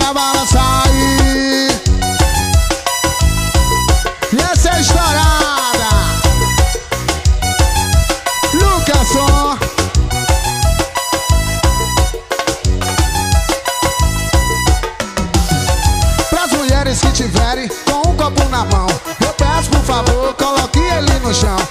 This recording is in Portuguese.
pra balançar aí. E essa é estourada. Lucasson. Pras mulheres que tiverem com um copo na mão, eu peço por favor, coloque ele no chão.